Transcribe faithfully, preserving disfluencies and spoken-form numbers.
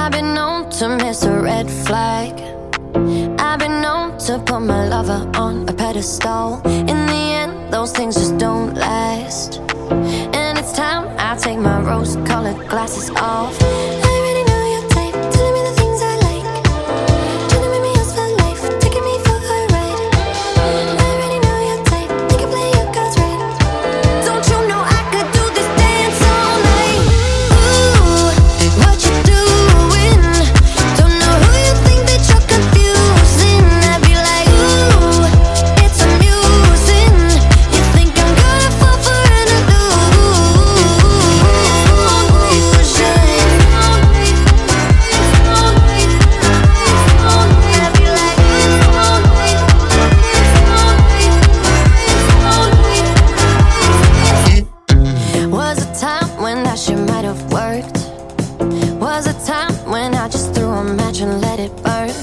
I've been known to miss a red flag. I've been known to put my lover on a pedestal. In the end, those things just don't last. And it's time I take my rose-colored glasses off. I already know your type, telling me the things I like. Trying to make me yours for life, taking me for a ride. I already know your type, you can play your cards right. Don't you know I could do this dance all night? Ooh, what you doing? Don't know who you think that you're confusing. I'd be like, ooh, it's amusing. You think I'm gonna fall for an illusion? I'd be like, was a time when that shit might have worked. Was a time when I just threw a match and let it burn.